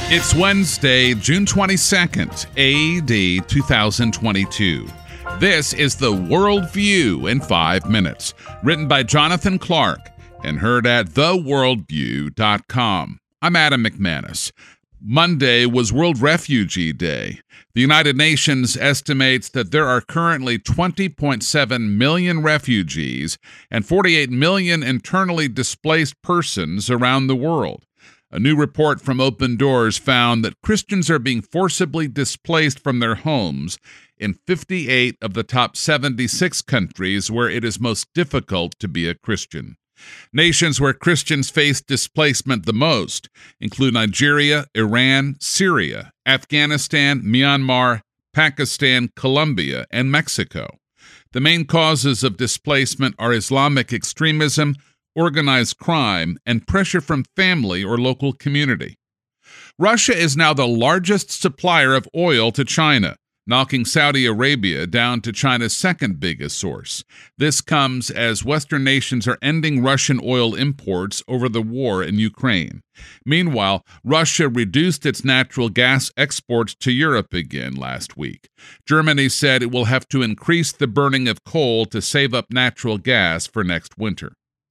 It's Wednesday, June 22nd, AD 2022. This is the World View in 5 minutes, written by Jonathan Clark and heard at theworldview.com. I'm Adam McManus. Monday was World Refugee Day. The United Nations estimates that there are currently 20.7 million refugees and 48 million internally displaced persons around the world. A new report from Open Doors found that Christians are being forcibly displaced from their homes in 58 of the top 76 countries where it is most difficult to be a Christian. Nations where Christians face displacement the most include Nigeria, Iran, Syria, Afghanistan, Myanmar, Pakistan, Colombia, and Mexico. The main causes of displacement are Islamic extremism, organized crime, and pressure from family or local community. Russia is now the largest supplier of oil to China, knocking Saudi Arabia down to China's second biggest source. This comes as Western nations are ending Russian oil imports over the war in Ukraine. Meanwhile, Russia reduced its natural gas exports to Europe again last week. Germany said it will have to increase the burning of coal to save up natural gas for next winter.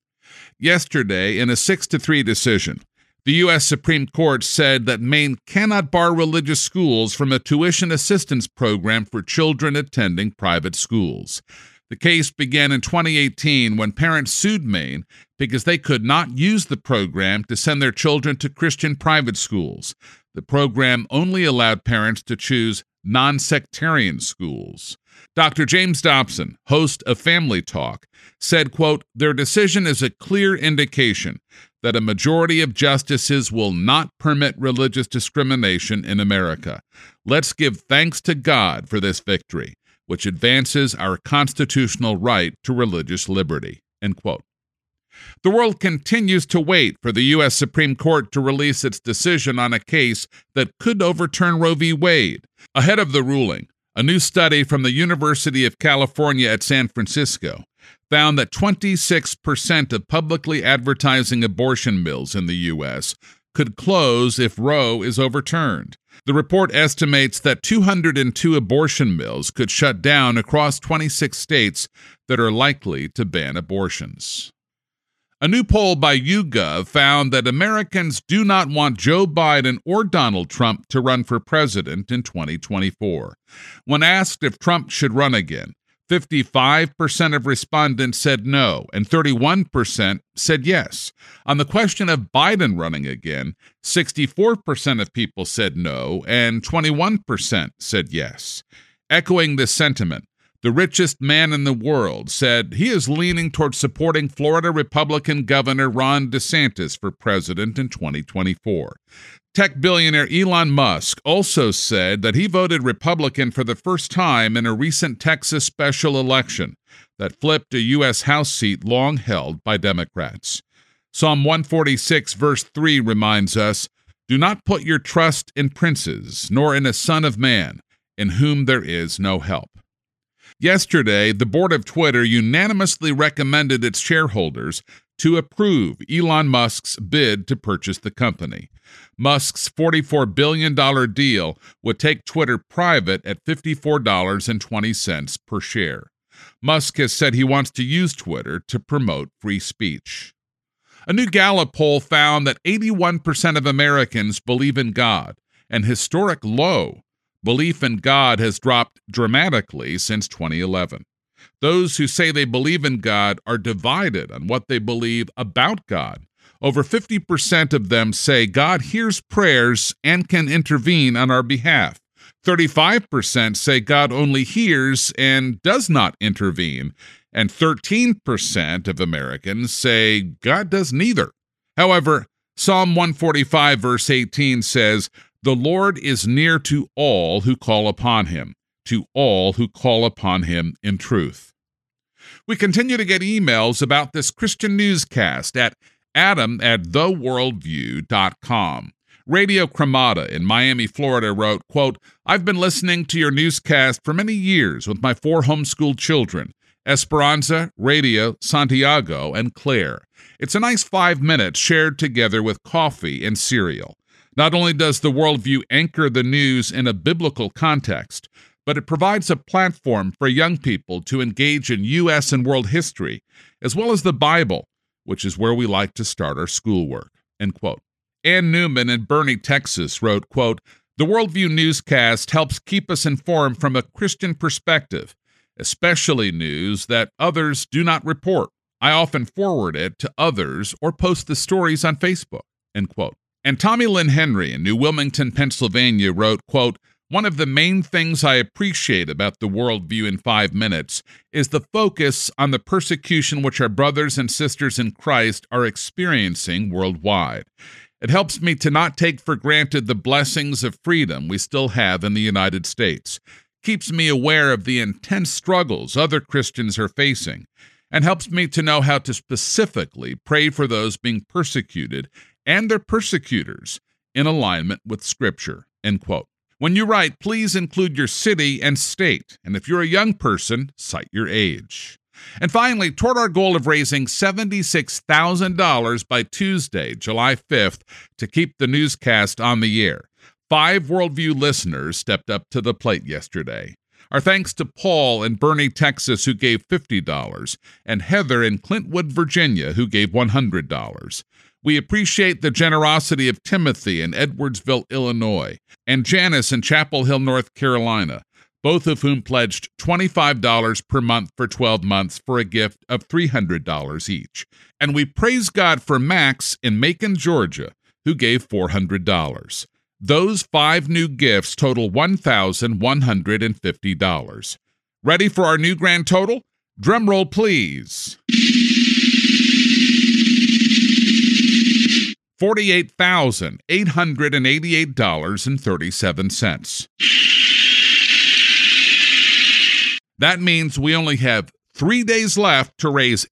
Yesterday, in a 6-3 decision, the U.S. Supreme Court said that Maine cannot bar religious schools from a tuition assistance program for children attending private schools. The case began in 2018 when parents sued Maine because they could not use the program to send their children to Christian private schools. The program only allowed parents to choose non-sectarian schools. Dr. James Dobson, host of Family Talk, said, quote, "Their decision is a clear indication that a majority of justices will not permit religious discrimination in America. Let's give thanks to God for this victory, which advances our constitutional right to religious liberty," end quote. The world continues to wait for the U.S. Supreme Court to release its decision on a case that could overturn Roe v. Wade. Ahead of the ruling, a new study from the University of California at San Francisco found that 26% of publicly advertising abortion mills in the U.S. could close if Roe is overturned. The report estimates that 202 abortion mills could shut down across 26 states that are likely to ban abortions. A new poll by YouGov found that Americans do not want Joe Biden or Donald Trump to run for president in 2024. When asked if Trump should run again, 55% of respondents said no, and 31% said yes. On the question of Biden running again, 64% of people said no, and 21% said yes. Echoing this sentiment, the richest man in the world said he is leaning toward supporting Florida Republican Governor Ron DeSantis for president in 2024. Tech billionaire Elon Musk also said that he voted Republican for the first time in a recent Texas special election that flipped a U.S. House seat long held by Democrats. Psalm 146, verse 3 reminds us, "Do not put your trust in princes, nor in a son of man, in whom there is no help." Yesterday, the board of Twitter unanimously recommended its shareholders to approve Elon Musk's bid to purchase the company. Musk's $44 billion deal would take Twitter private at $54.20 per share. Musk has said he wants to use Twitter to promote free speech. A new Gallup poll found that 81% of Americans believe in God, an historic low. Belief in God has dropped dramatically since 2011. Those who say they believe in God are divided on what they believe about God. Over 50% of them say God hears prayers and can intervene on our behalf. 35% say God only hears and does not intervene. And 13% of Americans say God does neither. However, Psalm 145, verse 18 says, "The Lord is near to all who call upon him, to all who call upon him in truth." We continue to get emails about this Christian newscast at adam@theworldview.com. Radio Cremata in Miami, Florida wrote, quote, "I've been listening to your newscast for many years with my 4 homeschooled children, Esperanza, Radio, Santiago, and Claire. It's a nice 5 minutes shared together with coffee and cereal. Not only does the Worldview anchor the news in a biblical context, but it provides a platform for young people to engage in U.S. and world history, as well as the Bible, which is where we like to start our schoolwork." End quote. Ann Newman in Boerne, Texas wrote, quote, "The Worldview newscast helps keep us informed from a Christian perspective, especially news that others do not report. I often forward it to others or post the stories on Facebook." End quote. And Tommy Lynn Henry in New Wilmington, Pennsylvania wrote, quote, "One of the main things I appreciate about the Worldview in 5 minutes is the focus on the persecution which our brothers and sisters in Christ are experiencing worldwide. It helps me to not take for granted the blessings of freedom we still have in the United States, keeps me aware of the intense struggles other Christians are facing, and helps me to know how to specifically pray for those being persecuted and their persecutors in alignment with Scripture." End quote. When you write, please include your city and state, and if you're a young person, cite your age. And finally, toward our goal of raising $76,000 by Tuesday, July 5th, to keep the newscast on the air, 5 Worldview listeners stepped up to the plate yesterday. Our thanks to Paul in Boerne, Texas, who gave $50, and Heather in Clintwood, Virginia, who gave $100. We appreciate the generosity of Timothy in Edwardsville, Illinois, and Janice in Chapel Hill, North Carolina, both of whom pledged $25 per month for 12 months for a gift of $300 each. And we praise God for Max in Macon, Georgia, who gave $400. Those 5 new gifts total $1,150. Ready for our new grand total? Drum roll, please. $48,888.37. That means we only have 3 days left to raise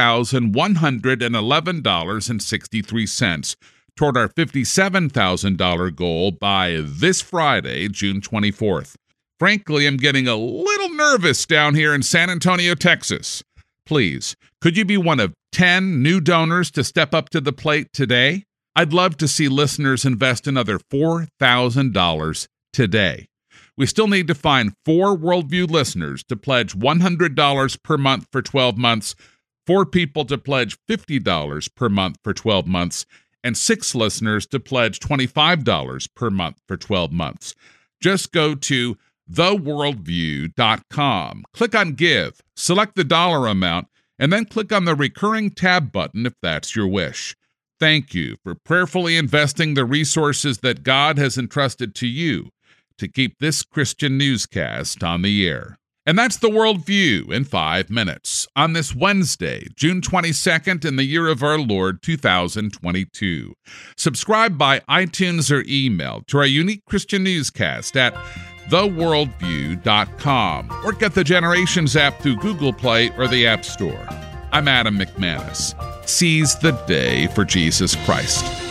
$8,111.63 toward our $57,000 goal by this Friday, June 24th. Frankly, I'm getting a little nervous down here in San Antonio, Texas. Please, could you be one of 10 new donors to step up to the plate today? I'd love to see listeners invest another $4,000 today. We still need to find 4 Worldview listeners to pledge $100 per month for 12 months, 4 people to pledge $50 per month for 12 months, and 6 listeners to pledge $25 per month for 12 months. Just go to theworldview.com, click on Give, select the dollar amount, and then click on the Recurring tab button if that's your wish. Thank you for prayerfully investing the resources that God has entrusted to you to keep this Christian newscast on the air. And that's the Worldview in 5 minutes on this Wednesday, June 22nd, in the year of our Lord, 2022. Subscribe by iTunes or email to our unique Christian newscast at theworldview.com or get the Generations app through Google Play or the App Store. I'm Adam McManus. Seize the day for Jesus Christ.